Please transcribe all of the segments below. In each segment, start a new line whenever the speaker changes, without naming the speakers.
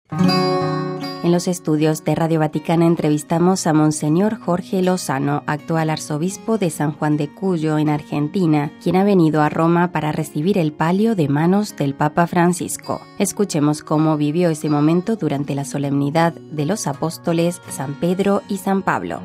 En los estudios de Radio Vaticana entrevistamos a Monseñor Jorge Lozano, actual arzobispo de San Juan de Cuyo, en Argentina, quien ha venido a Roma para recibir el palio de manos del Papa Francisco. Escuchemos cómo vivió ese momento durante la solemnidad de los apóstoles San Pedro y San Pablo.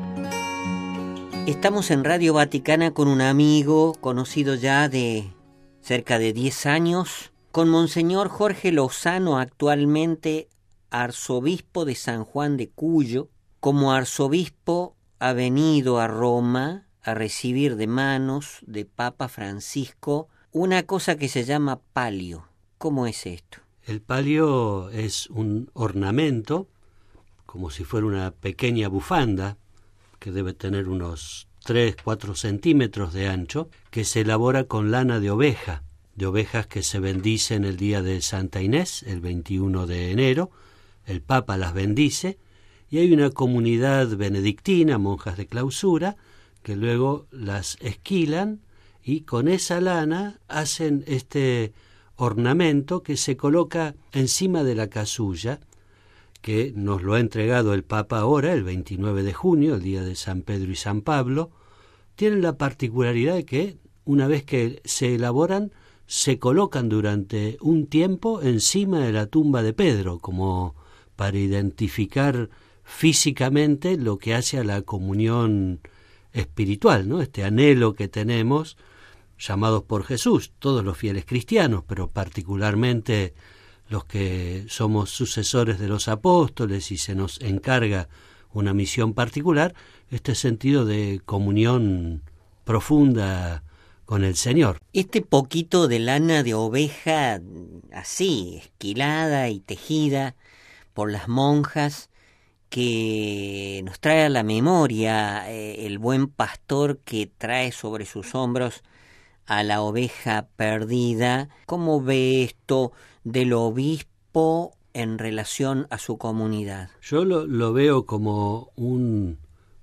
Estamos en Radio Vaticana con un amigo conocido ya de cerca de 10 años, con Monseñor Jorge Lozano, actualmente arzobispo de San Juan de Cuyo. Como arzobispo ha venido a Roma a recibir de manos de Papa Francisco una cosa que se llama palio. ¿Cómo es esto?
El palio es un ornamento, como si fuera una pequeña bufanda, que debe tener unos 3-4 centímetros de ancho, que se elabora con lana de ovejas que se bendicen el día de Santa Inés, el 21 de enero, el Papa las bendice, y hay una comunidad benedictina, monjas de clausura, que luego las esquilan y con esa lana hacen este ornamento que se coloca encima de la casulla, que nos lo ha entregado el Papa ahora, el 29 de junio, el día de San Pedro y San Pablo. Tienen la particularidad de que, una vez que se elaboran, se colocan durante un tiempo encima de la tumba de Pedro, como para identificar físicamente lo que hace a la comunión espiritual, ¿no? Este anhelo que tenemos, llamados por Jesús, todos los fieles cristianos, pero particularmente los que somos sucesores de los apóstoles y se nos encarga una misión particular, este sentido de comunión profunda con el Señor.
Este poquito de lana de oveja, así, esquilada y tejida por las monjas, que nos trae a la memoria el buen pastor que trae sobre sus hombros a la oveja perdida. ¿Cómo ve esto del obispo en relación a su comunidad?
Yo lo veo como un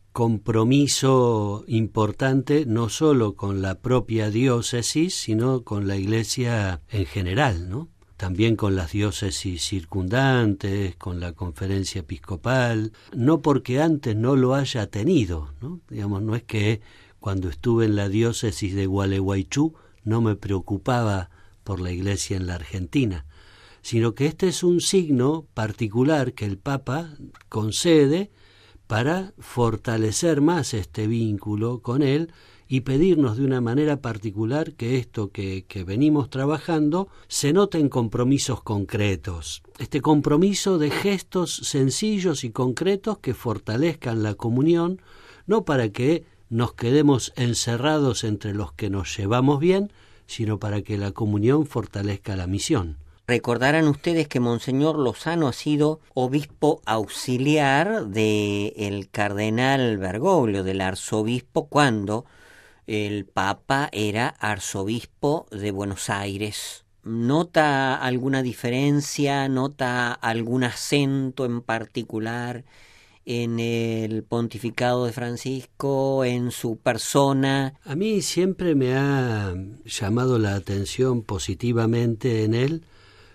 compromiso importante, no solo con la propia diócesis, sino con la Iglesia en general, ¿no? También con las diócesis circundantes, con la conferencia episcopal, no porque antes no lo haya tenido, ¿no? Digamos, no es que cuando estuve en la diócesis de Gualeguaychú no me preocupaba por la Iglesia en la Argentina, sino que este es un signo particular que el Papa concede para fortalecer más este vínculo con él y pedirnos de una manera particular que esto que venimos trabajando se note en compromisos concretos. Este compromiso de gestos sencillos y concretos que fortalezcan la comunión, no para que nos quedemos encerrados entre los que nos llevamos bien, sino para que la comunión fortalezca la misión.
Recordarán ustedes que Monseñor Lozano ha sido obispo auxiliar del cardenal Bergoglio, del arzobispo, cuando el Papa era arzobispo de Buenos Aires. ¿Nota alguna diferencia? ¿Nota algún acento en particular en el pontificado de Francisco, en su persona?
A mí siempre me ha llamado la atención positivamente en él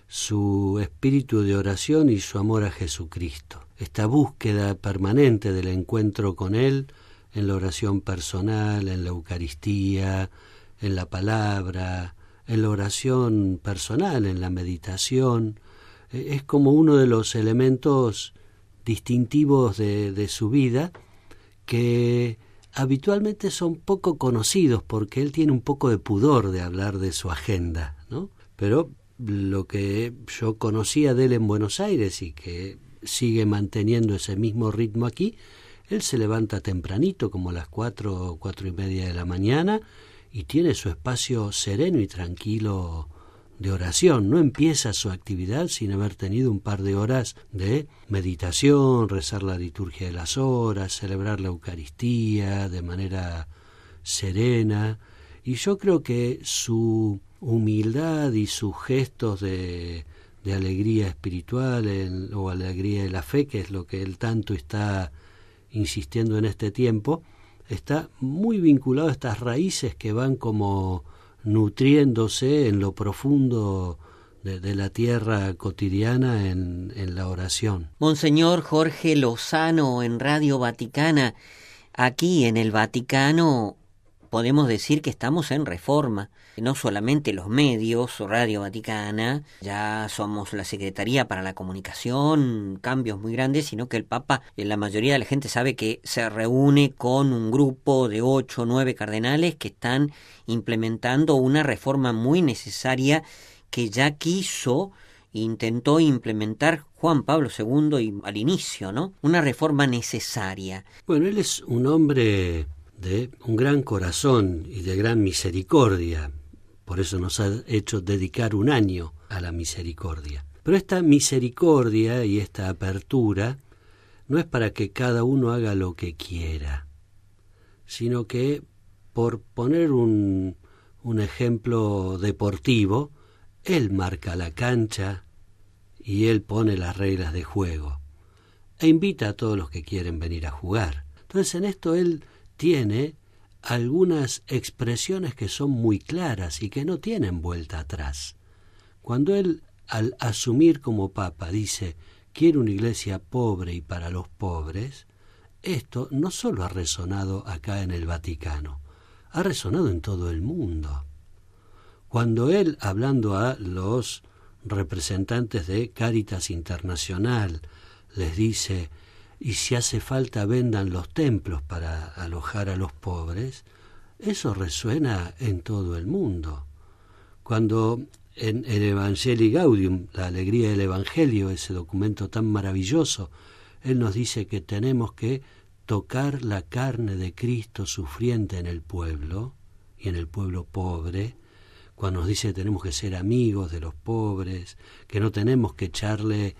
su espíritu de oración y su amor a Jesucristo. Esta búsqueda permanente del encuentro con Él en la oración personal, en la Eucaristía, en la palabra, en la oración personal, en la meditación, es como uno de los elementos distintivos de su vida que habitualmente son poco conocidos porque él tiene un poco de pudor de hablar de su agenda, ¿no? Pero lo que yo conocía de él en Buenos Aires y que sigue manteniendo ese mismo ritmo aquí, él se levanta tempranito, como a las 4 o 4:30 de la mañana, y tiene su espacio sereno y tranquilo de oración. No empieza su actividad sin haber tenido un par de horas de meditación, rezar la liturgia de las horas, celebrar la Eucaristía de manera serena. Y yo creo que su humildad y sus gestos de alegría espiritual o alegría de la fe, que es lo que él tanto está insistiendo en este tiempo, está muy vinculado a estas raíces que van como nutriéndose en lo profundo de la tierra cotidiana en la oración.
Monseñor Jorge Lozano en Radio Vaticana. Aquí en el Vaticano podemos decir que estamos en reforma. No solamente los medios, Radio Vaticana, ya somos la Secretaría para la Comunicación, cambios muy grandes, sino que el Papa, la mayoría de la gente sabe que se reúne con un grupo de 8 o 9 cardenales que están implementando una reforma muy necesaria que ya intentó implementar Juan Pablo II al inicio, ¿no? Una reforma necesaria.
Bueno, él es un hombre de un gran corazón y de gran misericordia. Por eso nos ha hecho dedicar un año a la misericordia. Pero esta misericordia y esta apertura no es para que cada uno haga lo que quiera, sino que, por poner un ejemplo deportivo, él marca la cancha y él pone las reglas de juego e invita a todos los que quieren venir a jugar. Entonces en esto él tiene algunas expresiones que son muy claras y que no tienen vuelta atrás. Cuando él, al asumir como Papa, dice «quiero una iglesia pobre y para los pobres», esto no solo ha resonado acá en el Vaticano, ha resonado en todo el mundo. Cuando él, hablando a los representantes de Cáritas Internacional, les dice «y si hace falta vendan los templos para alojar a los pobres», eso resuena en todo el mundo. Cuando en el Evangelii Gaudium, la alegría del Evangelio, ese documento tan maravilloso, él nos dice que tenemos que tocar la carne de Cristo sufriente en el pueblo, y en el pueblo pobre, cuando nos dice que tenemos que ser amigos de los pobres, que no tenemos que echarle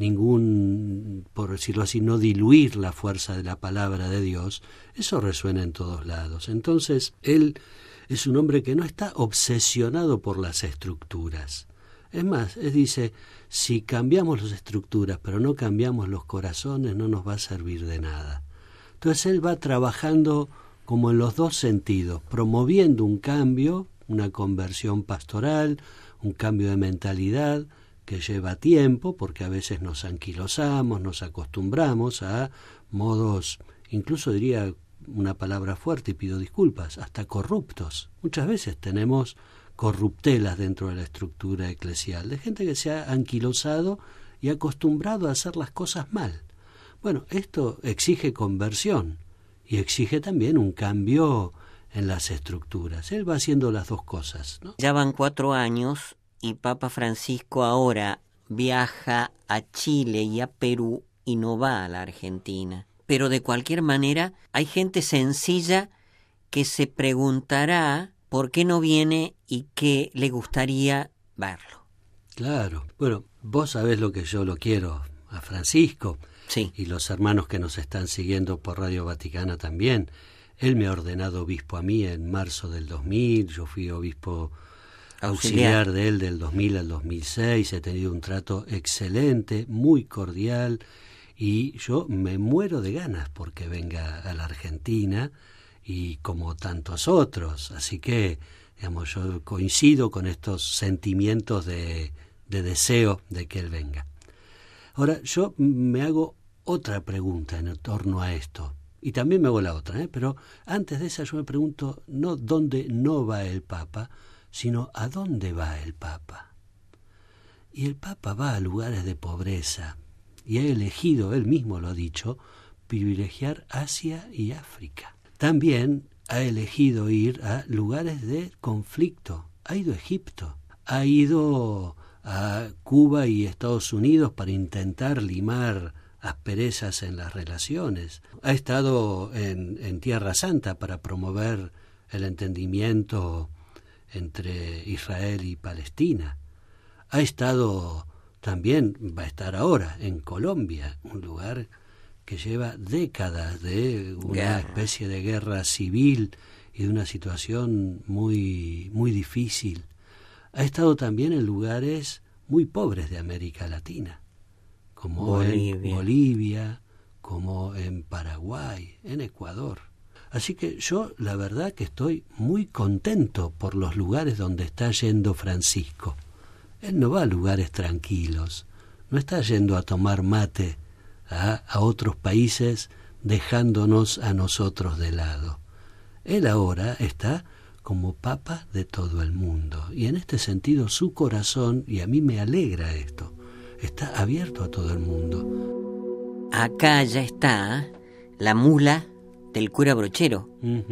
ningún, por decirlo así, no diluir la fuerza de la palabra de Dios, eso resuena en todos lados. Entonces, él es un hombre que no está obsesionado por las estructuras. Es más, él dice, si cambiamos las estructuras, pero no cambiamos los corazones, no nos va a servir de nada. Entonces, él va trabajando como en los dos sentidos, promoviendo un cambio, una conversión pastoral, un cambio de mentalidad que lleva tiempo, porque a veces nos anquilosamos, nos acostumbramos a modos, incluso diría una palabra fuerte y pido disculpas, hasta corruptos. Muchas veces tenemos corruptelas dentro de la estructura eclesial, de gente que se ha anquilosado y acostumbrado a hacer las cosas mal. Bueno, esto exige conversión y exige también un cambio en las estructuras. Él va haciendo las dos cosas, ¿no?
Ya van 4 años y Papa Francisco ahora viaja a Chile y a Perú y no va a la Argentina. Pero de cualquier manera hay gente sencilla que se preguntará por qué no viene y que le gustaría verlo.
Claro. Bueno, vos sabés lo que yo lo quiero a Francisco.
Sí.
Y los hermanos que nos están siguiendo por Radio Vaticana también. Él me ha ordenado obispo a mí en marzo del 2000, yo fui obispo auxiliar de él del 2000 al 2006, he tenido un trato excelente, muy cordial, y yo me muero de ganas porque venga a la Argentina, y como tantos otros, así que, digamos, yo coincido con estos sentimientos de deseo de que él venga. Ahora, yo me hago otra pregunta en torno a esto. Y también me hago la otra, pero antes de esa yo me pregunto no dónde no va el Papa, sino a dónde va el Papa. Y el Papa va a lugares de pobreza y ha elegido, él mismo lo ha dicho, privilegiar Asia y África. También ha elegido ir a lugares de conflicto. Ha ido a Egipto, ha ido a Cuba y Estados Unidos para intentar limar asperezas en las relaciones. Ha estado en Tierra Santa para promover el entendimiento entre Israel y Palestina. Ha estado también, va a estar ahora en Colombia, un lugar que lleva décadas de una especie de guerra civil y de una situación muy, muy difícil. Ha estado también en lugares muy pobres de América Latina, como en Bolivia, como en Paraguay, en Ecuador. Así que yo la verdad que estoy muy contento por los lugares donde está yendo Francisco. Él no va a lugares tranquilos, no está yendo a tomar mate a otros países dejándonos a nosotros de lado. Él ahora está como Papa de todo el mundo, y en este sentido su corazón, y a mí me alegra esto, está abierto a todo el mundo.
Acá ya está la mula del cura Brochero,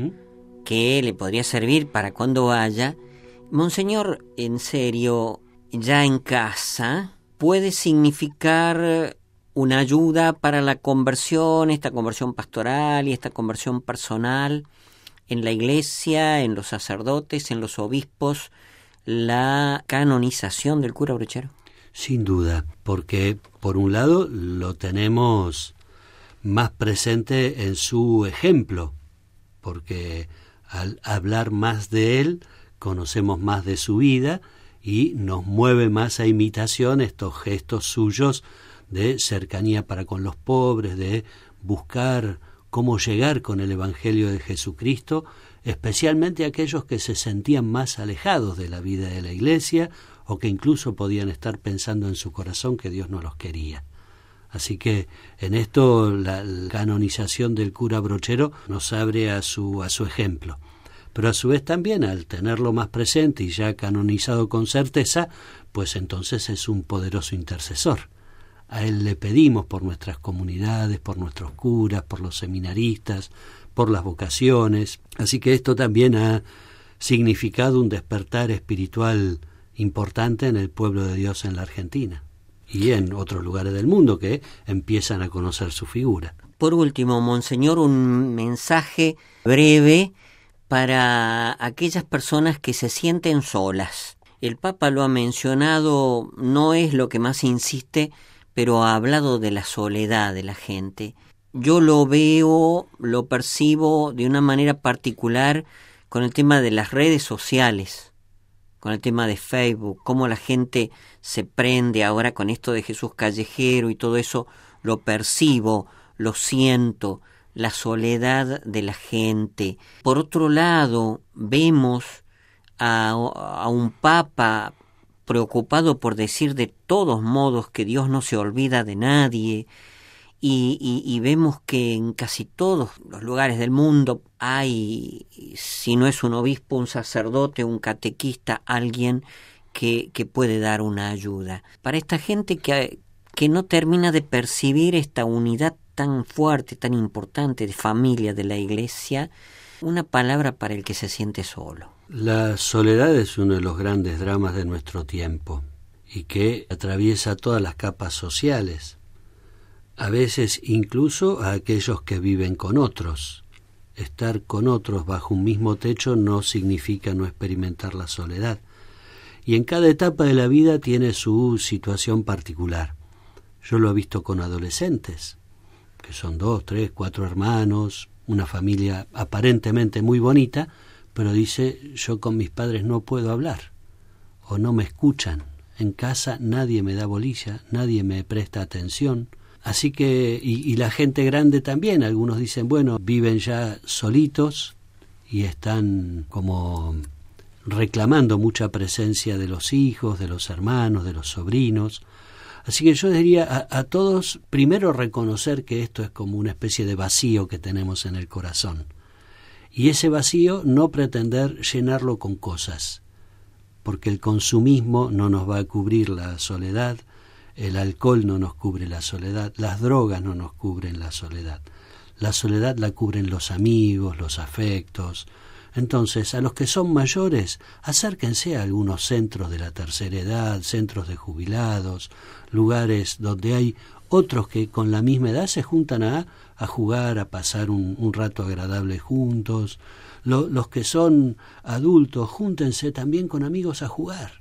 que le podría servir para cuando vaya. Monseñor, en serio, ya en casa puede significar una ayuda para la conversión, esta conversión pastoral y esta conversión personal en la iglesia, en los sacerdotes, en los obispos, la canonización del cura Brochero.
Sin duda, porque por un lado lo tenemos más presente en su ejemplo, porque al hablar más de él conocemos más de su vida y nos mueve más a imitación estos gestos suyos de cercanía para con los pobres, de buscar cómo llegar con el Evangelio de Jesucristo, especialmente aquellos que se sentían más alejados de la vida de la Iglesia o que incluso podían estar pensando en su corazón que Dios no los quería. Así que en esto la canonización del cura Brochero nos abre a su ejemplo. Pero a su vez también, al tenerlo más presente y ya canonizado con certeza, pues entonces es un poderoso intercesor. A él le pedimos por nuestras comunidades, por nuestros curas, por los seminaristas, por las vocaciones. Así que esto también ha significado un despertar espiritual importante en el pueblo de Dios en la Argentina y en otros lugares del mundo que empiezan a conocer su figura.
Por último, Monseñor, un mensaje breve para aquellas personas que se sienten solas. El Papa lo ha mencionado, no es lo que más insiste, pero ha hablado de la soledad de la gente. Yo lo veo, lo percibo de una manera particular con el tema de las redes sociales, con el tema de Facebook, cómo la gente se prende ahora con esto de Jesús callejero y todo eso, lo percibo, lo siento, la soledad de la gente. Por otro lado, vemos a un Papa preocupado por decir de todos modos que Dios no se olvida de nadie, y vemos que en casi todos los lugares del mundo hay, si no es un obispo, un sacerdote, un catequista, alguien que puede dar una ayuda. Para esta gente que no termina de percibir esta unidad tan fuerte, tan importante de familia de la Iglesia, una palabra para el que se siente solo.
La soledad es uno de los grandes dramas de nuestro tiempo y que atraviesa todas las capas sociales, a veces incluso a aquellos que viven con otros. Estar con otros bajo un mismo techo no significa no experimentar la soledad. Y en cada etapa de la vida tiene su situación particular. Yo lo he visto con adolescentes, que son 2, 3, 4 hermanos, una familia aparentemente muy bonita, pero dice, yo con mis padres no puedo hablar, o no me escuchan. En casa nadie me da bolilla, nadie me presta atención. Así que, y la gente grande también, algunos dicen, bueno, viven ya solitos y están como reclamando mucha presencia de los hijos, de los hermanos, de los sobrinos. Así que yo diría a todos, primero reconocer que esto es como una especie de vacío que tenemos en el corazón. Y ese vacío no pretender llenarlo con cosas, porque el consumismo no nos va a cubrir la soledad, el alcohol no nos cubre la soledad, las drogas no nos cubren la soledad. La soledad la cubren los amigos, los afectos. Entonces, a los que son mayores, acérquense a algunos centros de la tercera edad, centros de jubilados, lugares donde hay otros que con la misma edad se juntan a jugar, a pasar un rato agradable juntos. Los que son adultos, júntense también con amigos a jugar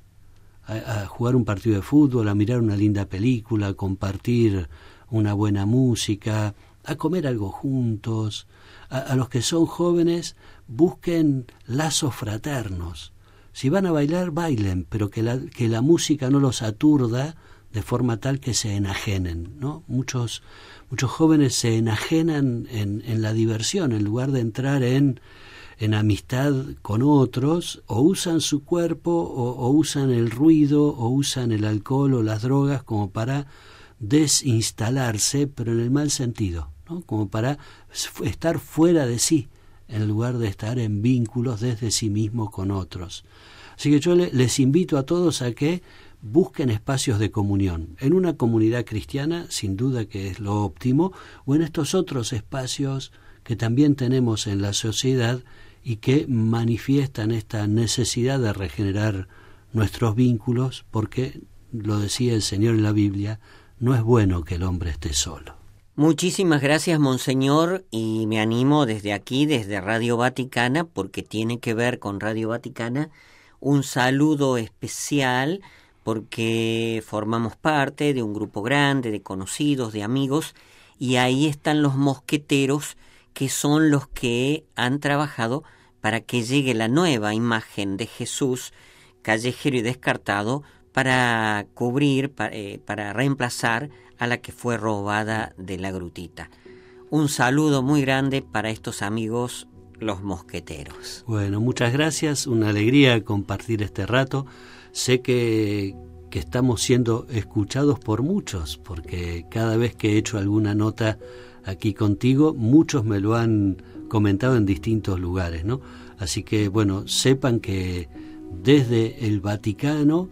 un partido de fútbol, a mirar una linda película, a compartir una buena música, a comer algo juntos. A los que son jóvenes, busquen lazos fraternos. Si van a bailar, bailen, pero que la música no los aturda de forma tal que se enajenen, ¿no? Muchos jóvenes se enajenan en la diversión en lugar de entrar en en amistad con otros, o usan su cuerpo, o usan el ruido, o usan el alcohol o las drogas como para desinstalarse, pero en el mal sentido, ¿no? Como para estar fuera de sí, en lugar de estar en vínculos desde sí mismo con otros. Así que yo les invito a todos a que busquen espacios de comunión, en una comunidad cristiana, sin duda que es lo óptimo, o en estos otros espacios que también tenemos en la sociedad y que manifiestan esta necesidad de regenerar nuestros vínculos, porque, lo decía el Señor en la Biblia, no es bueno que el hombre esté solo.
Muchísimas gracias, Monseñor, y me animo desde aquí, desde Radio Vaticana, porque tiene que ver con Radio Vaticana, un saludo especial, porque formamos parte de un grupo grande de conocidos, de amigos, y ahí están los mosqueteros, que son los que han trabajado para que llegue la nueva imagen de Jesús, callejero y descartado, para cubrir, para reemplazar a la que fue robada de la grutita. Un saludo muy grande para estos amigos, los mosqueteros.
Bueno, muchas gracias, una alegría compartir este rato. Sé que estamos siendo escuchados por muchos, porque cada vez que he hecho alguna nota aquí contigo, muchos me lo han comentado en distintos lugares, ¿no? Así que, bueno, sepan que desde el Vaticano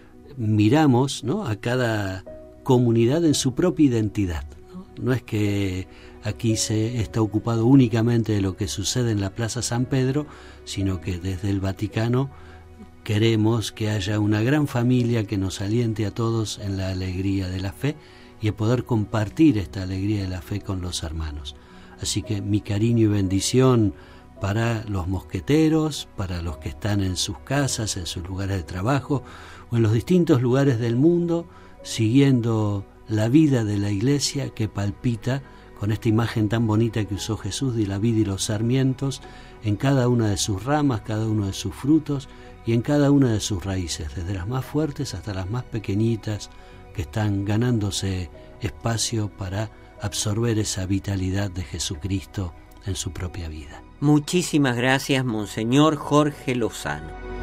miramos, ¿no?, a cada comunidad en su propia identidad, ¿no? No es que aquí se está ocupado únicamente de lo que sucede en la Plaza San Pedro, sino que desde el Vaticano queremos que haya una gran familia que nos aliente a todos en la alegría de la fe y a poder compartir esta alegría de la fe con los hermanos. Así que mi cariño y bendición para los mosqueteros, para los que están en sus casas, en sus lugares de trabajo o en los distintos lugares del mundo, siguiendo la vida de la Iglesia que palpita con esta imagen tan bonita que usó Jesús de la vid y los sarmientos, en cada una de sus ramas, cada uno de sus frutos y en cada una de sus raíces, desde las más fuertes hasta las más pequeñitas, que están ganándose espacio para absorber esa vitalidad de Jesucristo en su propia vida.
Muchísimas gracias, Monseñor Jorge Lozano.